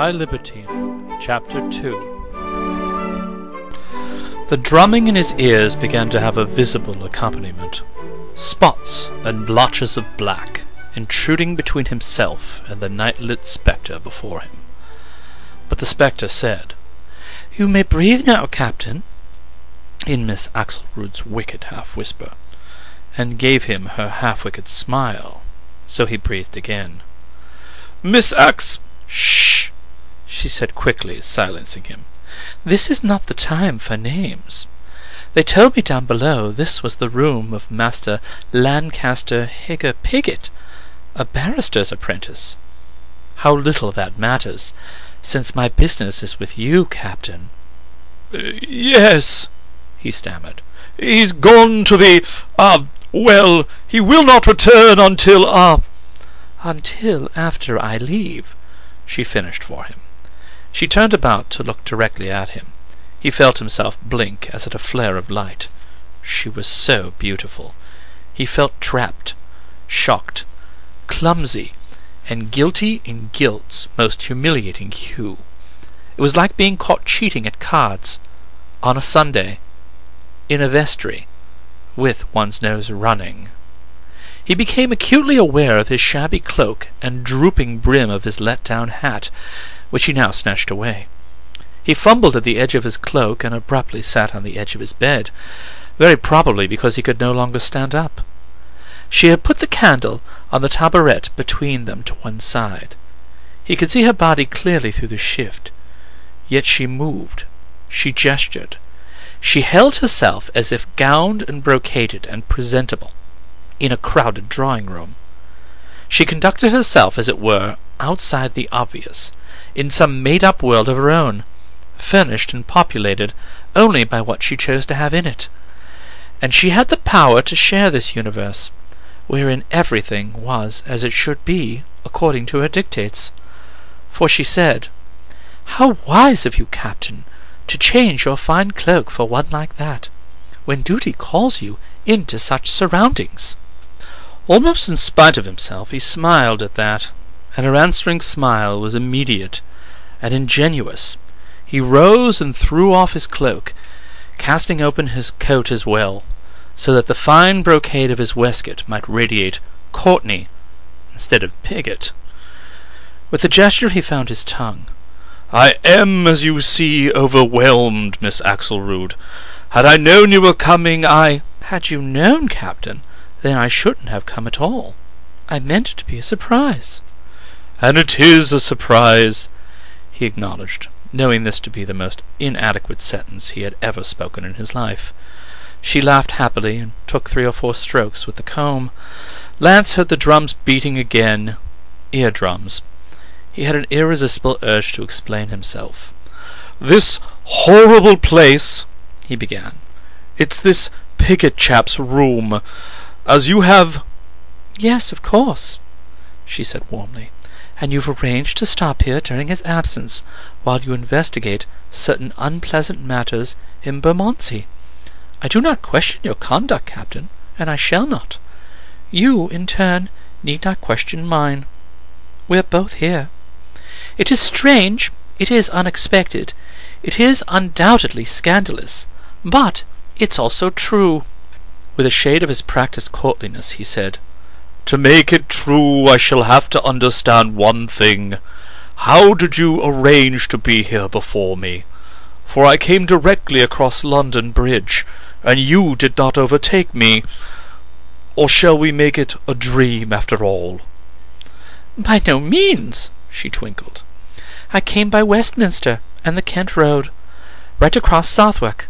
Guy Libertine, Chapter 2. The drumming in his ears began to have a visible accompaniment. Spots and blotches of black, intruding between himself and the night-lit spectre before him. But the spectre said, "You may breathe now, Captain," in Miss Axelroot's wicked half-whisper, and gave him her half-wicked smile, so he breathed again. "Miss Ax—" "Shh!" she said quickly, silencing him. "This is not the time for names. They told me down below this was the room of Master Lancaster Higger Piggott, a barrister's apprentice. How little that matters, since my business is with you, Captain." Yes," he stammered. "He's gone to well, he will not return until "Until after I leave," she finished for him. She turned about to look directly at him. He felt himself blink as at a flare of light. She was so beautiful. He felt trapped, shocked, clumsy, and guilty in guilt's most humiliating hue. It was like being caught cheating at cards, on a Sunday, in a vestry, with one's nose running. He became acutely aware of his shabby cloak and drooping brim of his let-down hat, which he now snatched away. He fumbled at the edge of his cloak and abruptly sat on the edge of his bed, very probably because he could no longer stand up. She had put the candle on the taboret between them to one side. He could see her body clearly through the shift. Yet she moved. She gestured. She held herself as if gowned and brocaded and presentable in a crowded drawing-room. She conducted herself, as it were, outside the obvious, in some made-up world of her own, furnished and populated only by what she chose to have in it. And she had the power to share this universe, wherein everything was as it should be, according to her dictates. For she said, "How wise of you, Captain, to change your fine cloak for one like that, when duty calls you into such surroundings." Almost in spite of himself, he smiled at that, and her answering smile was immediate and ingenuous. He rose and threw off his cloak, casting open his coat as well, so that the fine brocade of his waistcoat might radiate Courtney instead of Piggott. With a gesture he found his tongue. "I am, as you see, overwhelmed, Miss Axelroot. Had I known you were coming, "Had you known, Captain, then I shouldn't have come at all. I meant it to be a surprise." "And it is a surprise," he acknowledged, knowing this to be the most inadequate sentence he had ever spoken in his life. She laughed happily and took 3 or 4 strokes with the comb. Lance heard the drums beating again. Eardrums. He had an irresistible urge to explain himself. "This horrible place," he began. "It's this Piggott chap's room. As you have—" "Yes, of course," she said warmly. "And you've arranged to stop here during his absence while you investigate certain unpleasant matters in Bermondsey. I do not question your conduct, Captain, and I shall not. You, in turn, need not question mine. We're both here. It is strange, it is unexpected, it is undoubtedly scandalous, but it's also true." With a shade of his practised courtliness, he said, "To make it true, I shall have to understand one thing. How did you arrange to be here before me? For I came directly across London Bridge, and you did not overtake me. Or shall we make it a dream after all?" "By no means," she twinkled. "I came by Westminster and the Kent Road, right across Southwark."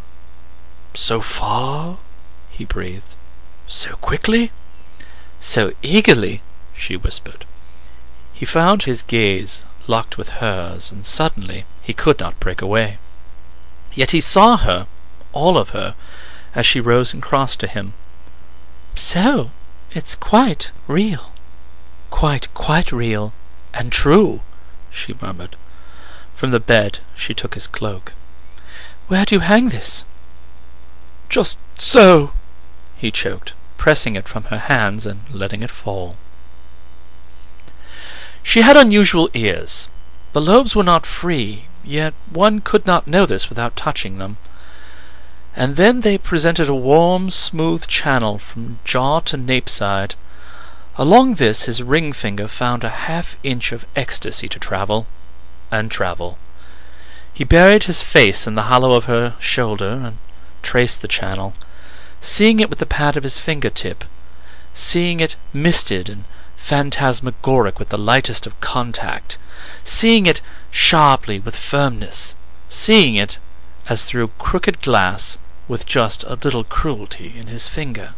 "So far?" he breathed. "So quickly?" "So eagerly," she whispered. He found his gaze locked with hers, and suddenly he could not break away. Yet he saw her, all of her, as she rose and crossed to him. "So, it's quite real." Quite real, and true," she murmured. From the bed she took his cloak. "Where do you hang this?" "Just so," he choked, pressing it from her hands and letting it fall. She had unusual ears, The lobes were not free, yet one could not know this without touching them. And then they presented a warm, smooth channel from jaw to nape side. Along this his ring finger found a half-inch of ecstasy to travel, and travel. He buried his face in the hollow of her shoulder and traced the channel, seeing it with the pad of his finger-tip, seeing it misted and phantasmagoric with the lightest of contact, seeing it sharply with firmness, seeing it as through crooked glass with just a little cruelty in his finger.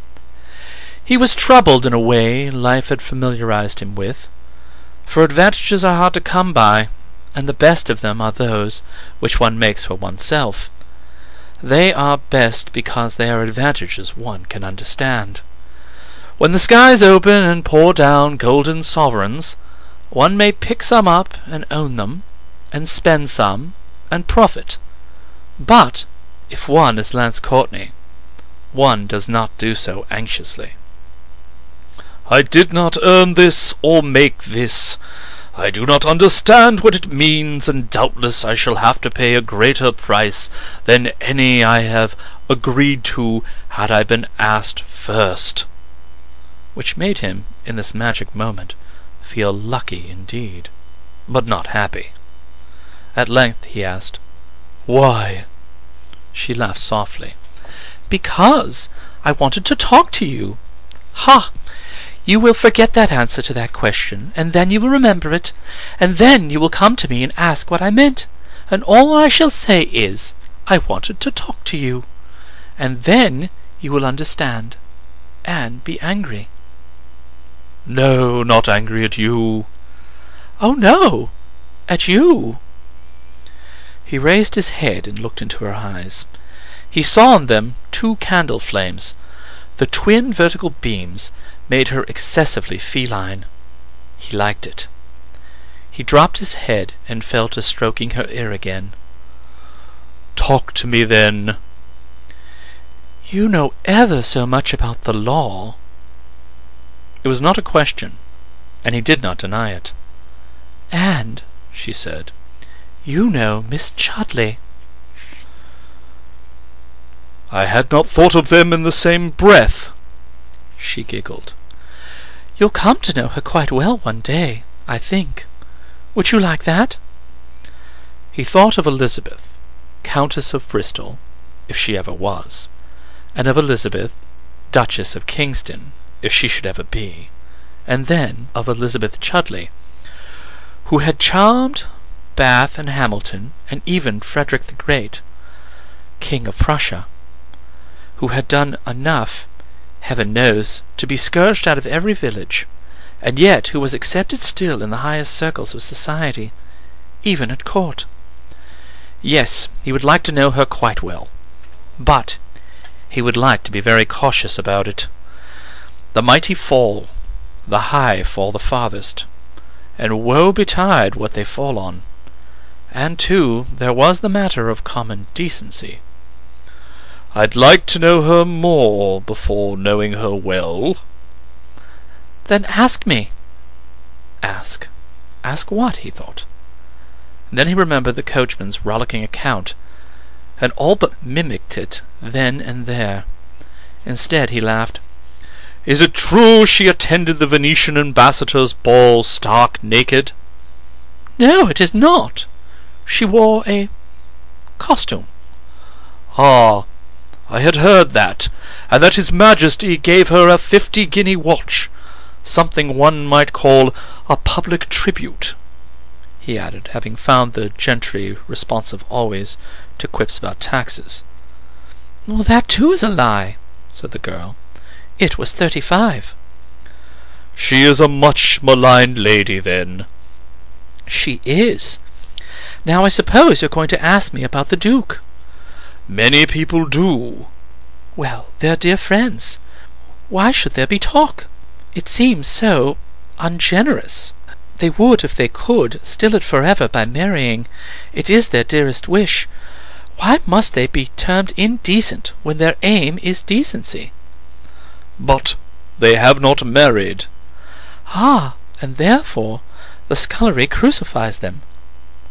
He was troubled in a way life had familiarized him with, for advantages are hard to come by, and the best of them are those which one makes for oneself. They are best because they are advantages one can understand. When the skies open and pour down golden sovereigns, one may pick some up and own them, and spend some, and profit. But if one is Lance Courtney, one does not do so anxiously. I did not earn this or make this. I do not understand what it means, and doubtless I shall have to pay a greater price than any I have agreed to had I been asked first. Which made him, in this magic moment, feel lucky indeed, but not happy. At length he asked, "Why?" She laughed softly. "Because I wanted to talk to you. Ha! You will forget that answer to that question, and then you will remember it, and then you will come to me and ask what I meant, and all I shall say is, I wanted to talk to you, and then you will understand, and be angry." "No, not angry at you." "Oh, no, at you." He raised his head and looked into her eyes. He saw in them 2 candle flames. The twin vertical beams made her excessively feline. He liked it. He dropped his head and fell to stroking her ear again. "Talk to me, then." "You know ever so much about the law." It was not a question, and he did not deny it. "And," she said, "you know Miss Chudley." "I had not thought of them in the same breath." She giggled. "You'll come to know her quite well one day, I think. Would you like that?" He thought of Elizabeth, Countess of Bristol, if she ever was, and of Elizabeth, Duchess of Kingston, if she should ever be, and then of Elizabeth Chudley, who had charmed Bath and Hamilton, and even Frederick the Great, King of Prussia, who had done enough, heaven knows, to be scourged out of every village, and yet who was accepted still in the highest circles of society, even at court. Yes, he would like to know her quite well, but he would like to be very cautious about it. The mighty fall, the high fall the farthest, and woe betide what they fall on. And, too, there was the matter of common decency. "I'd like to know her more before knowing her well." "Then ask me." Ask? Ask what, he thought. And then he remembered the coachman's rollicking account, and all but mimicked it then and there. Instead, he laughed. "Is it true she attended the Venetian ambassador's ball stark naked?" "No, it is not. She wore a costume." "Ah, I had heard that, and that His Majesty gave her a 50-guinea watch, something one might call a public tribute," he added, having found the gentry responsive always to quips about taxes. "Well, that too is a lie," said the girl. "It was 35. "She is a much maligned lady, then." "She is. Now I suppose you're going to ask me about the Duke." "Many people do." "Well, they're dear friends. Why should there be talk? It seems so ungenerous. They would, if they could, still it forever by marrying. It is their dearest wish. Why must they be termed indecent when their aim is decency?" "But they have not married." "Ah, and therefore the scullery crucifies them.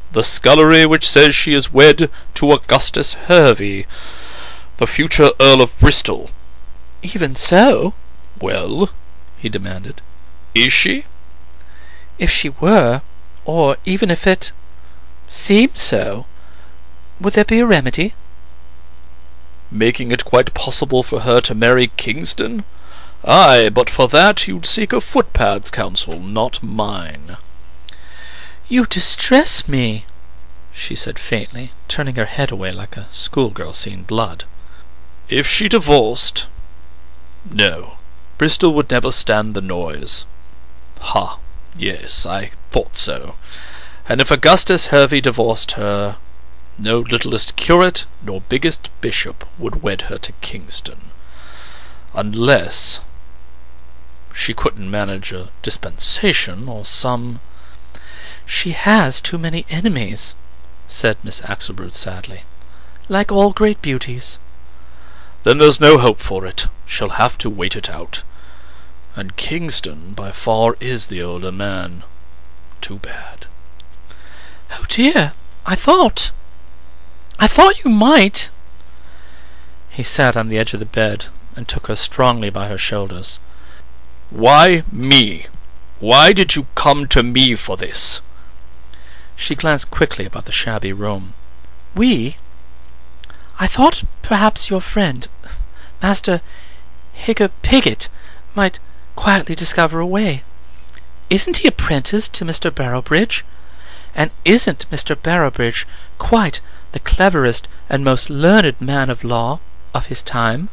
The scullery which says she is wed to Augustus Hervey, the future Earl of Bristol." "Even so?" "Well?" he demanded. "Is she?" "If she were, or even if it seemed so, would there be a remedy?" "Making it quite possible for her to marry Kingston? Aye, but for that you'd seek a footpad's counsel, not mine." "You distress me," she said faintly, turning her head away like a schoolgirl seeing blood. "If she divorced... No, Bristol would never stand the noise. Ha, yes, I thought so. And if Augustus Hervey divorced her, no littlest curate nor biggest bishop would wed her to Kingston. Unless she couldn't manage a dispensation or some—" "She has too many enemies," said Miss Axelbrud sadly, "like all great beauties." "Then there's no hope for it. She'll have to wait it out. And Kingston by far is the older man. Too bad." "Oh dear, I thought you might—" He sat on the edge of the bed and took her strongly by her shoulders. "Why me? Why did you come to me for this?" She glanced quickly about the shabby room. "We? I thought perhaps your friend, Master Higglepigget, might quietly discover a way. Isn't he apprenticed to Mr. Barrowbridge? And isn't Mr. Barrowbridge quite the cleverest and most learned man of law of his time?"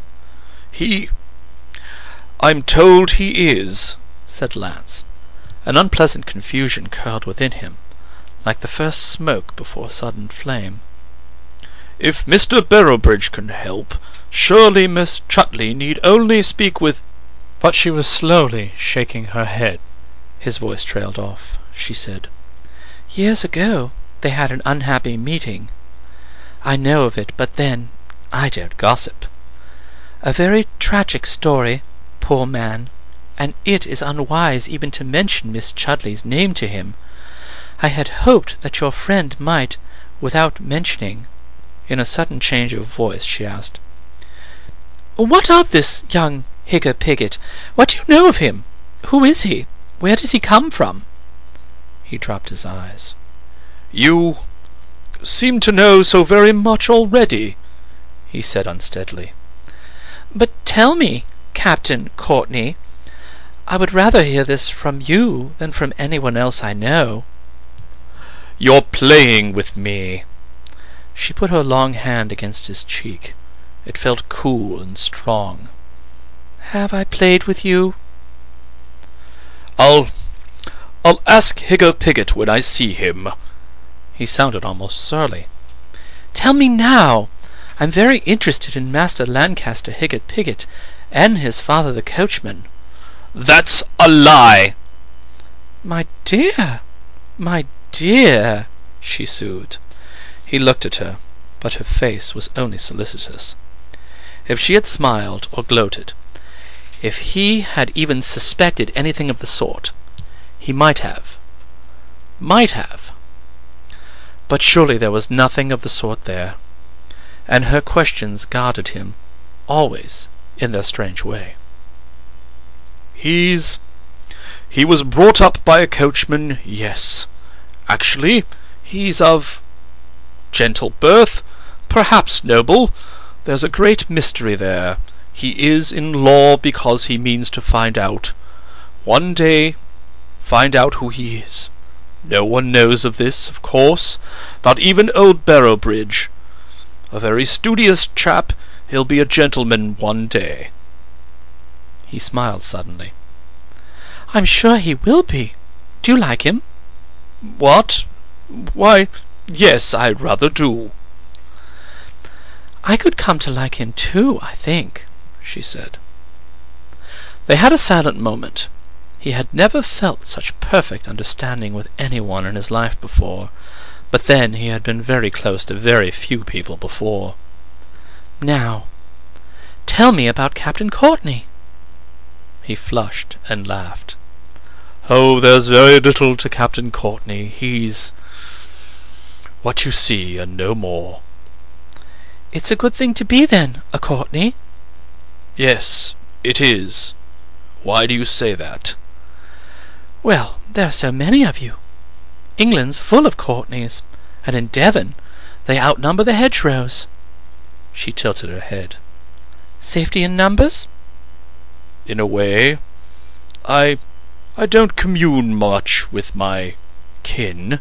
"I'm told he is," said Lance. An unpleasant confusion curled within him, like the first smoke before a sudden flame. "If Mr. Barrowbridge can help, surely Miss Chutley need only speak with—" But she was slowly shaking her head. His voice trailed off. She said, "Years ago they had an unhappy meeting. I know of it, but then I don't gossip. A very tragic story, poor man, and it is unwise even to mention Miss Chudley's name to him. I had hoped that your friend might, without mentioning—" In a sudden change of voice she asked, "What of this young Higglepigget? What do you know of him? Who is he? Where does he come from?" He dropped his eyes. "You seem to know so very much already," he said unsteadily. "But tell me, Captain Courtney. I would rather hear this from you than from anyone else I know." "You're playing with me." She put her long hand against his cheek. It felt cool and strong. "Have I played with you?" I'll ask Higglepigget when I see him." He sounded almost surly. "Tell me now. I'm very interested in Master Lancaster Higglepigget and his father the coachman." "That's a lie." My dear, she soothed. He looked at her, but her face was only solicitous. If she had smiled or gloated, if he had even suspected anything of the sort, he might have. But surely there was nothing of the sort there, and her questions guarded him, always in their strange way. He was brought up by a coachman, yes. Actually, he's of gentle birth, perhaps noble. There's a great mystery there. He is in law because he means to find out. One day, find out who he is. No one knows of this, of course, not even old Barrowbridge. A very studious chap, he'll be a gentleman one day." He smiled suddenly. "I'm sure he will be. Do you like him?" "What? Why, yes, I rather do." "I could come to like him too, I think," she said. They had a silent moment. He had never felt such perfect understanding with anyone in his life before, but then he had been very close to very few people before. "Now, tell me about Captain Courtney." He flushed and laughed. "Oh, there's very little to Captain Courtney. He's what you see and no more. It's a good thing to be, then, a Courtenay? Yes, it is. Why do you say that? Well, there are so many of you. England's full of Courtenays, and in Devon they outnumber the hedgerows. She tilted her head. Safety in numbers? In a way. I don't commune much with my kin.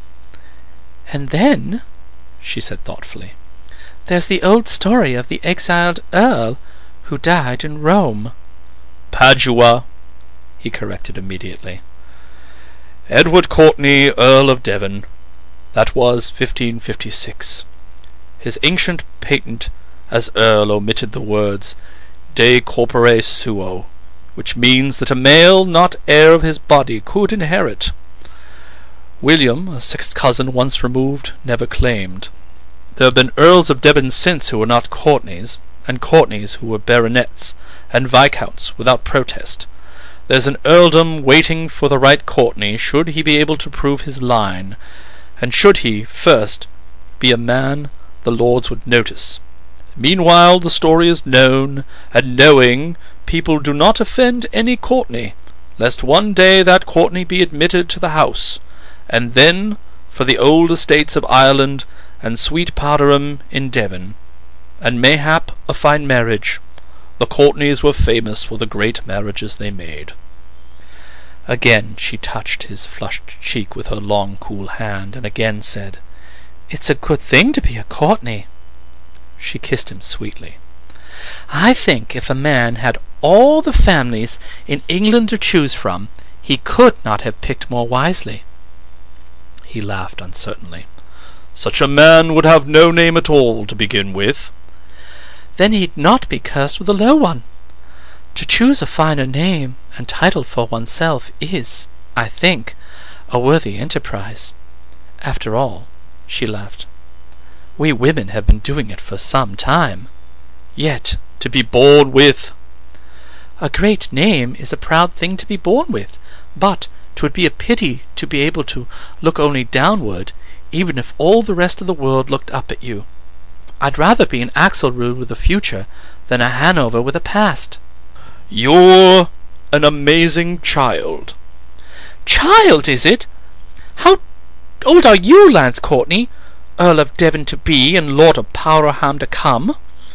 And then, she said thoughtfully, there's the old story of the exiled earl who died in Rome. Padua, he corrected immediately. Edward Courtenay, Earl of Devon. That was 1556. His ancient patent as earl omitted the words de corpore suo, which means that a male not heir of his body could inherit. William, a sixth cousin once removed, never claimed. There have been earls of Devon since who were not Courtenays, and Courtenays who were baronets and viscounts without protest. There's an earldom waiting for the right Courtenay should he be able to prove his line, and should he, first, be a man the lords would notice. Meanwhile the story is known, and knowing, people do not offend any Courtenay, lest one day that Courtenay be admitted to the house, and then for the old estates of Ireland and sweet Powderham in Devon, and mayhap a fine marriage. The Courtenays were famous for the great marriages they made. Again she touched his flushed cheek with her long cool hand, and again said, "It's a good thing to be a Courtenay." She kissed him sweetly. "I think if a man had all the families in England to choose from, he could not have picked more wisely." He laughed uncertainly. "Such a man would have no name at all to begin with." "Then he'd not be cursed with a low one. To choose a finer name and title for oneself is, I think, a worthy enterprise. After all," she laughed, "we women have been doing it for some time. Yet to be born with—" "A great name is a proud thing to be born with, but 'twould be a pity to be able to look only downward, even if all the rest of the world looked up at you. I'd rather be an Axelrod with a future than a Hanover with a past." "You're an amazing child." "Child, is it? How old are you, Lance Courtenay, Earl of Devon to be, and Lord of Powderham to come?"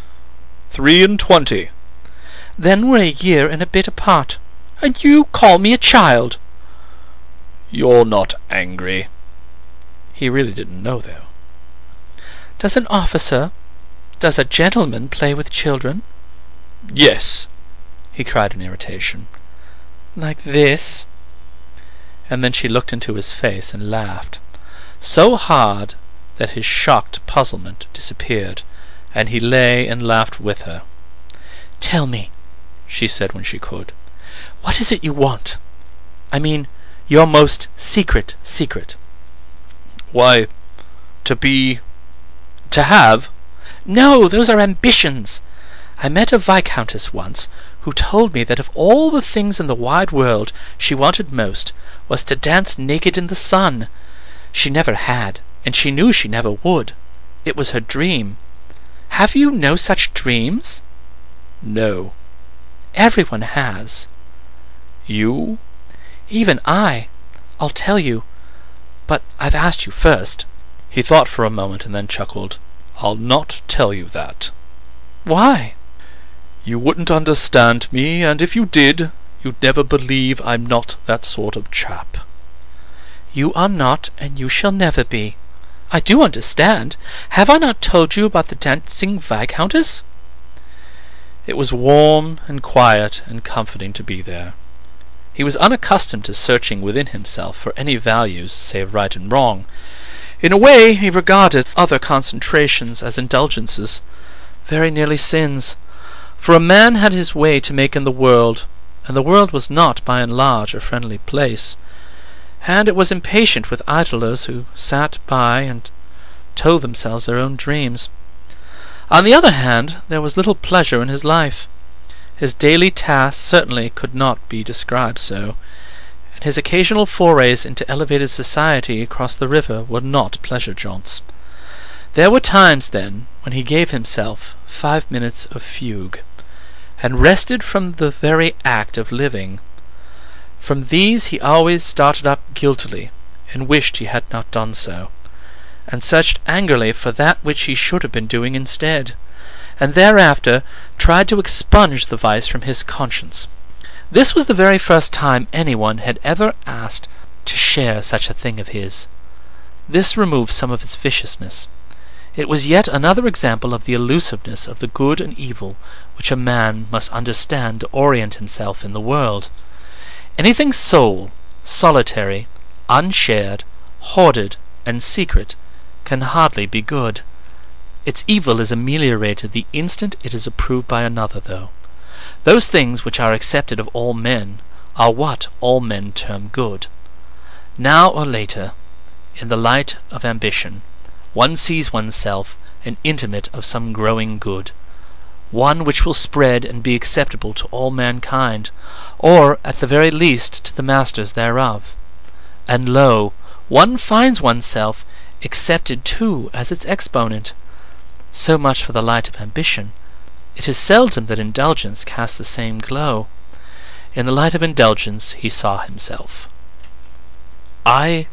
23. "Then we're a year and a bit apart, and you call me a child." "You're not angry." He really didn't know, though. "Does a gentleman play with children?" "Yes," he cried in irritation. "Like this?" And then she looked into his face and laughed, so hard that his shocked puzzlement disappeared, and he lay and laughed with her. "Tell me," she said when she could, "what is it you want? I mean, your most secret secret." "Why, to have—" "No, those are ambitions. I met a viscountess once who told me that of all the things in the wide world she wanted most was to dance naked in the sun. She never had, and she knew she never would. It was her dream. Have you no such dreams?" "No." "Everyone has." "You?" "Even I. I'll tell you. But I've asked you first." He thought for a moment and then chuckled. "I'll not tell you that." "Why?" "You wouldn't understand me, and if you did, you'd never believe I'm not that sort of chap." "You are not, and you shall never be. I do understand. Have I not told you about the dancing viscountess?" It was warm and quiet and comforting to be there. He was unaccustomed to searching within himself for any values save right and wrong. In a way, he regarded other concentrations as indulgences, very nearly sins, for a man had his way to make in the world, and the world was not by and large a friendly place, and it was impatient with idlers who sat by and told themselves their own dreams. On the other hand, there was little pleasure in his life. His daily tasks certainly could not be described so, and his occasional forays into elevated society across the river were not pleasure jaunts. There were times, then, when he gave himself 5 minutes of fugue, and rested from the very act of living. From these he always started up guiltily, and wished he had not done so, and searched angrily for that which he should have been doing instead, and thereafter tried to expunge the vice from his conscience. This was the very first time anyone had ever asked to share such a thing of his. This removed some of its viciousness. It was yet another example of the elusiveness of the good and evil which a man must understand to orient himself in the world. Anything sole, solitary, unshared, hoarded, and secret can hardly be good. Its evil is ameliorated the instant it is approved by another, though. Those things which are accepted of all men are what all men term good. Now or later, in the light of ambition, one sees oneself an intimate of some growing good, one which will spread and be acceptable to all mankind, or at the very least to the masters thereof. And lo, one finds oneself accepted too as its exponent. So much for the light of ambition. It is seldom that indulgence casts the same glow. In the light of indulgence he saw himself. I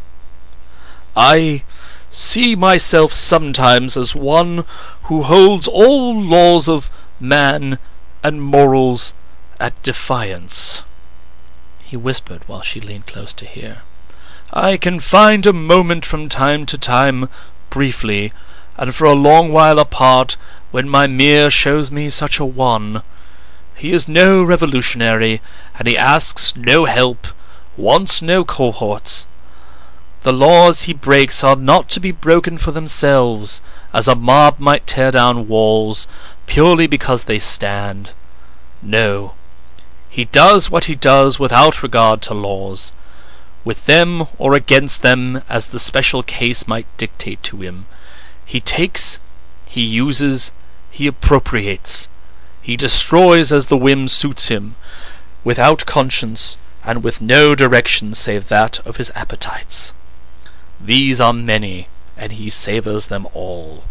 see myself sometimes as one who holds all laws of man and morals at defiance, he whispered while she leaned close to hear. I can find a moment from time to time, briefly, and for a long while apart, when my mirror shows me such a one. He is no revolutionary, and he asks no help, wants no cohorts. The laws he breaks are not to be broken for themselves, as a mob might tear down walls, purely because they stand. No, he does what he does without regard to laws, with them or against them as the special case might dictate to him. He takes, he uses, he appropriates, he destroys as the whim suits him, without conscience, and with no direction save that of his appetites. These are many, and he savours them all.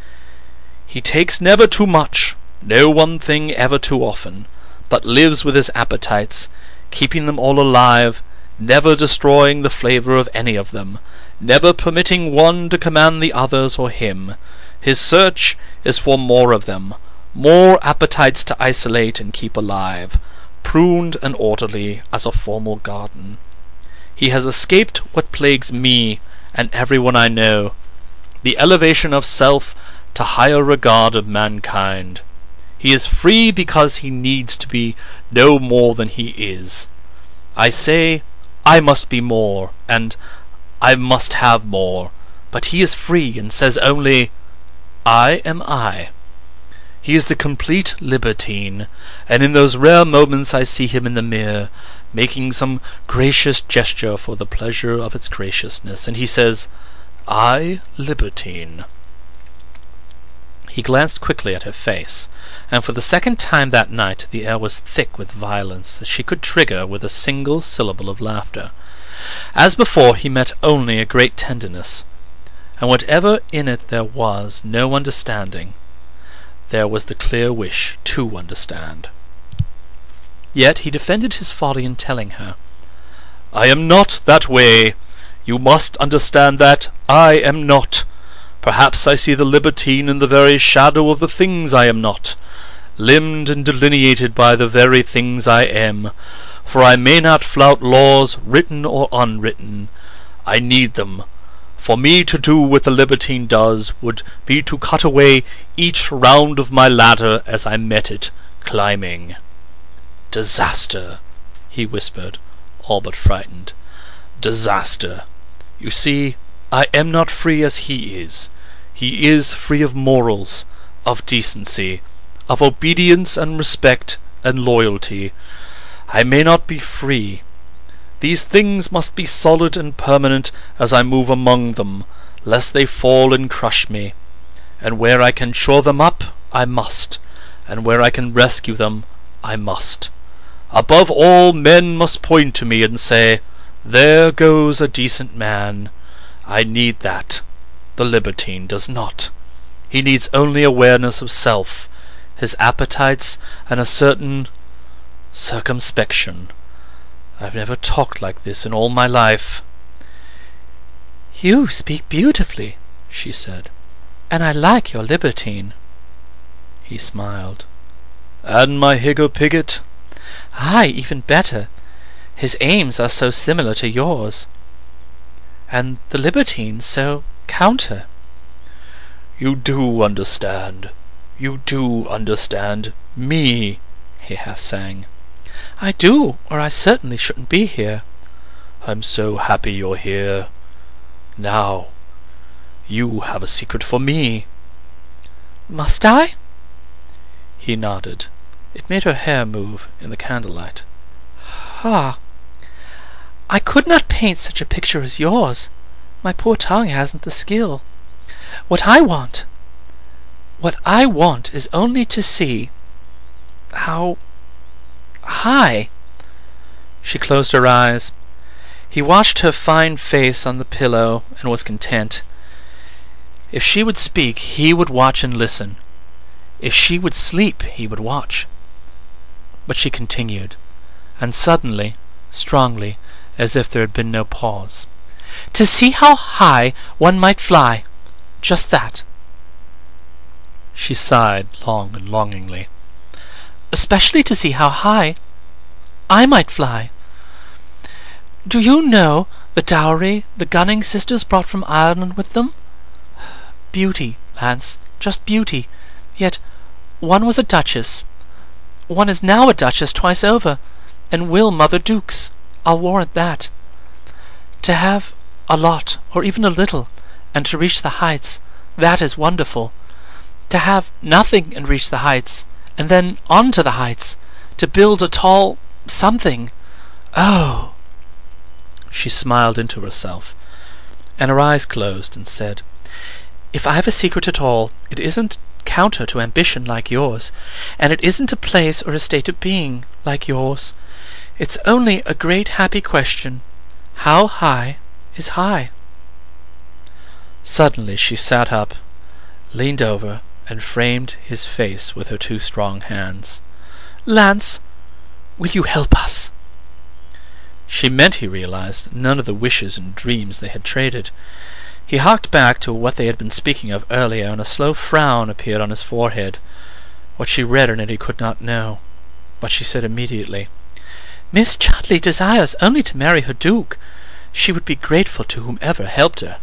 He takes never too much, no one thing ever too often, but lives with his appetites, keeping them all alive, never destroying the flavour of any of them, never permitting one to command the others or him. His search is for more of them, more appetites to isolate and keep alive, pruned and orderly as a formal garden. He has escaped what plagues me and everyone I know, the elevation of self to higher regard of mankind. He is free because he needs to be no more than he is. I say, I must be more, and I must have more, but he is free and says only, I am I. He is the complete libertine, and in those rare moments I see him in the mirror, making some gracious gesture for the pleasure of its graciousness, and he says, I, libertine. He glanced quickly at her face, and for the second time that night the air was thick with violence that she could trigger with a single syllable of laughter. As before, he met only a great tenderness, and whatever in it there was no understanding, there was the clear wish to understand. Yet he defended his folly in telling her, I am not that way. You must understand that I am not. Perhaps I see the libertine in the very shadow of the things I am not, limned and delineated by the very things I am, for I may not flout laws, written or unwritten. I need them. For me to do what the libertine does would be to cut away each round of my ladder as I met it, climbing. Disaster, he whispered, all but frightened. Disaster. You see, I am not free as he is. He is free of morals, of decency, of obedience and respect and loyalty. I may not be free. These things must be solid and permanent as I move among them, lest they fall and crush me. And where I can shore them up, I must, and where I can rescue them, I must. Above all, men must point to me and say, There goes a decent man. I need that. The libertine does not. He needs only awareness of self, his appetites, and a certain circumspection. I've never talked like this in all my life." "You speak beautifully," she said, "and I like your libertine." He smiled. "And my Higglepigget?" "Aye, even better. His aims are so similar to yours. And the libertine so counter." "You do understand. You do understand me," he half sang. "I do, or I certainly shouldn't be here." "I'm so happy you're here. Now, you have a secret for me." "Must I?" He nodded. It made her hair move in the candlelight. "Ah, I could not paint such a picture as yours. My poor tongue hasn't the skill. What I want is only to see how high." She closed her eyes. He watched her fine face on the pillow and was content. If she would speak, he would watch and listen. If she would sleep, he would watch. But she continued, and suddenly, strongly, as if there had been no pause, "To see how high one might fly. Just that." She sighed long and longingly. "Especially to see how high I might fly. Do you know the dowry the Gunning sisters brought from Ireland with them? Beauty, Lance, just beauty. Yet one was a duchess. One is now a duchess twice over, and will mother dukes. I'll warrant that. To have a lot, or even a little, and to reach the heights, that is wonderful. To have nothing and reach the heights, and then on to the heights, to build a tall something. Oh!" She smiled into herself, and her eyes closed, and said, "If I've a secret at all, it isn't counter to ambition like yours, and it isn't a place or a state of being like yours. It's only a great happy question. How high is high?" Suddenly she sat up, leaned over, and framed his face with her two strong hands. "Lance, will you help us?" She meant, he realized, none of the wishes and dreams they had traded. He harked back to what they had been speaking of earlier, and a slow frown appeared on his forehead. What she read in it he could not know, but she said immediately, "Miss Chudley desires only to marry her duke. She would be grateful to whomever helped her."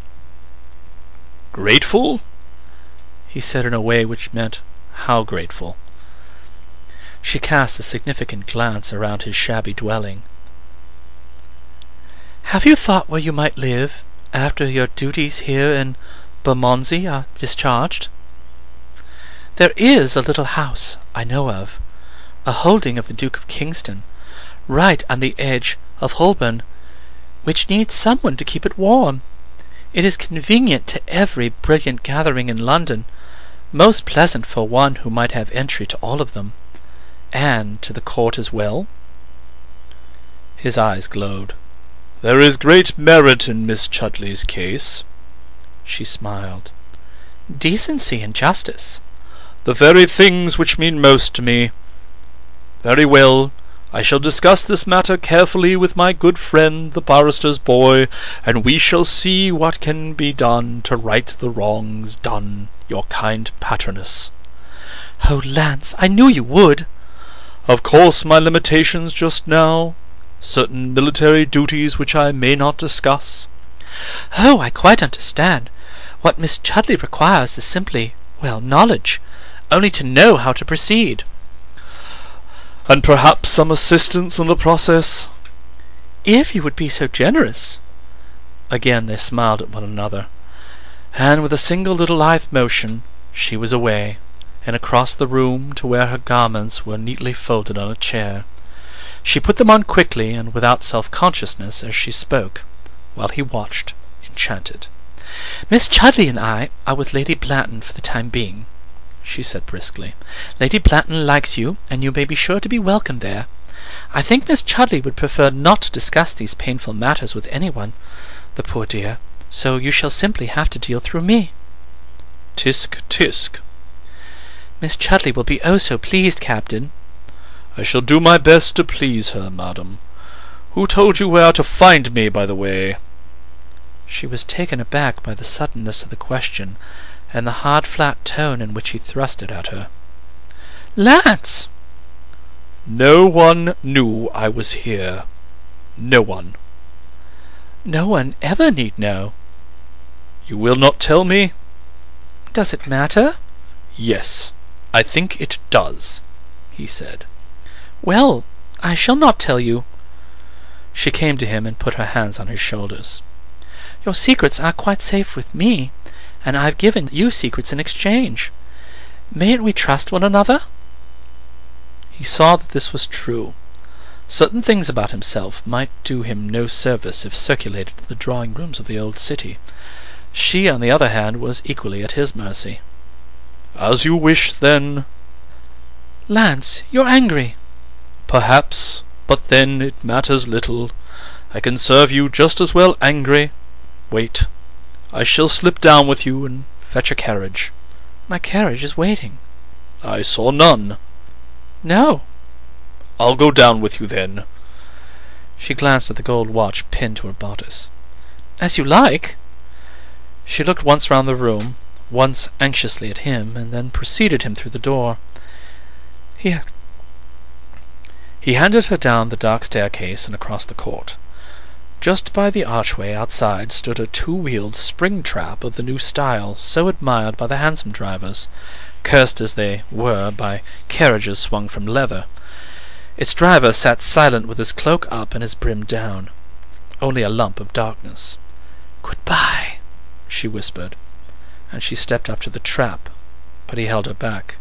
"Grateful?" he said in a way which meant, how grateful? She cast a significant glance around his shabby dwelling. "Have you thought where you might live after your duties here in Bermondsey are discharged? There is a little house I know of, a holding of the Duke of Kingston, right on the edge of Holborn, which needs someone to keep it warm. It is convenient to every brilliant gathering in London, most pleasant for one who might have entry to all of them, and to the court as well." His eyes glowed. "There is great merit in Miss Chudley's case." She smiled. "Decency and justice." "The very things which mean most to me. Very well. I shall discuss this matter carefully with my good friend the barrister's boy, and we shall see what can be done to right the wrongs done your kind patroness." "Oh, Lance, I knew you would." "Of course my limitations just now, certain military duties which I may not discuss." "Oh, I quite understand. What Miss Chudley requires is simply, knowledge, only to know how to proceed." "And perhaps some assistance in the process?" "If you would be so generous." Again they smiled at one another, and with a single little lithe motion she was away, and across the room to where her garments were neatly folded on a chair. She put them on quickly and without self-consciousness as she spoke, while he watched, enchanted. "Miss Chudley and I are with Lady Blanton for the time being," she said briskly. "Lady Blanton likes you, and you may be sure to be welcome there. I think Miss Chudley would prefer not to discuss these painful matters with anyone, the poor dear, so you shall simply have to deal through me. Tisk, tisk. Miss Chudley will be oh so pleased, Captain. I shall do my best to please her, madam. Who told you where to find me, by the way? She was taken aback by the suddenness of the question, and the hard, flat tone in which he thrust it at her. Lance! No one knew I was here. No one. No one ever need know. You will not tell me? Does it matter? Yes, I think it does, he said. Well, I shall not tell you. She came to him and put her hands on his shoulders. Your secrets are quite safe with me, and I've given you secrets in exchange. Mayn't we trust one another? He saw that this was true. Certain things about himself might do him no service if circulated in the drawing-rooms of the old city. She, on the other hand, was equally at his mercy. As you wish, then. Lance, you're angry. Perhaps, but then it matters little. I can serve you just as well angry. Wait. I shall slip down with you and fetch a carriage. My carriage is waiting. I saw none. No. I'll go down with you then. She glanced at the gold watch pinned to her bodice. As you like. She looked once round the room, once anxiously at him, and then preceded him through the door. He handed her down the dark staircase and across the court. Just by the archway outside stood a two-wheeled spring trap of the new style, so admired by the hansom drivers, cursed as they were by carriages swung from leather. Its driver sat silent with his cloak up and his brim down. Only a lump of darkness. "Goodbye," she whispered, and she stepped up to the trap, but he held her back.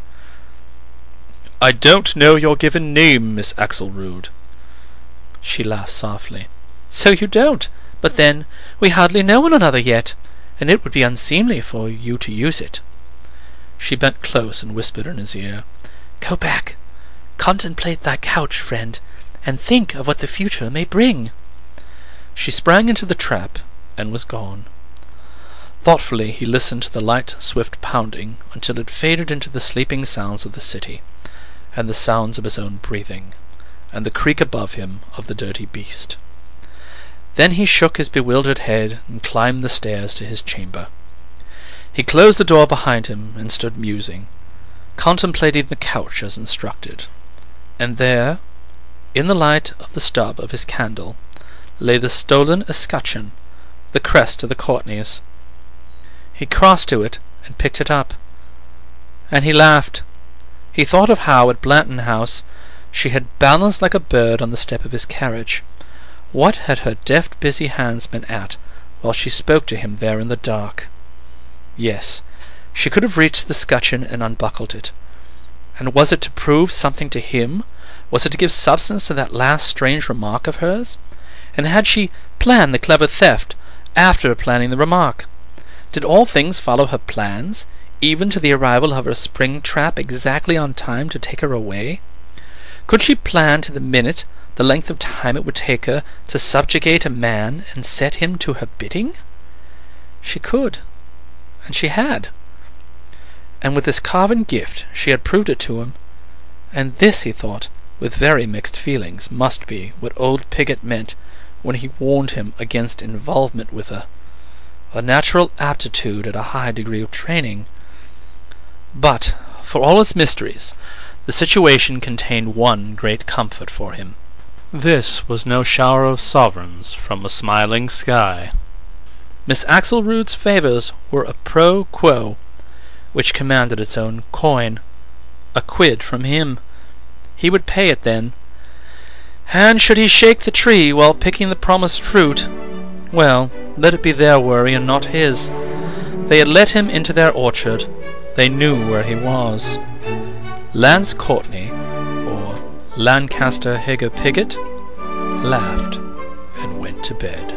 I don't know your given name, Miss Axelrude. She laughed softly. So you don't, but then we hardly know one another yet, and it would be unseemly for you to use it. She bent close and whispered in his ear, Go back, contemplate thy couch, friend, and think of what the future may bring. She sprang into the trap and was gone. Thoughtfully he listened to the light, swift pounding until it faded into the sleeping sounds of the city, and the sounds of his own breathing, and the creak above him of the dirty beast. Then he shook his bewildered head and climbed the stairs to his chamber. He closed the door behind him and stood musing, contemplating the couch as instructed. And there, in the light of the stub of his candle, lay the stolen escutcheon, the crest of the Courtenays. He crossed to it and picked it up, and he laughed. He thought of how at Blanton House she had balanced like a bird on the step of his carriage. What had her deft, busy hands been at while she spoke to him there in the dark? Yes, she could have reached the scutcheon and unbuckled it. And was it to prove something to him? Was it to give substance to that last strange remark of hers? And had she planned the clever theft after planning the remark? Did all things follow her plans, even to the arrival of her spring trap exactly on time to take her away? Could she plan to the minute the length of time it would take her to subjugate a man and set him to her bidding? She could, and she had. And with this carven gift she had proved it to him. And this, he thought, with very mixed feelings, must be what old Piggott meant when he warned him against involvement with her. A natural aptitude at a high degree of training. But, for all its mysteries, the situation contained one great comfort for him. This was no shower of sovereigns from a smiling sky. Miss Axelrude's favours were a pro quo, which commanded its own coin, a quid from him. He would pay it then. And should he shake the tree while picking the promised fruit, well, let it be their worry and not his. They had let him into their orchard. They knew where he was. Lance Courtenay, or Lancaster Hager Piggott, laughed and went to bed.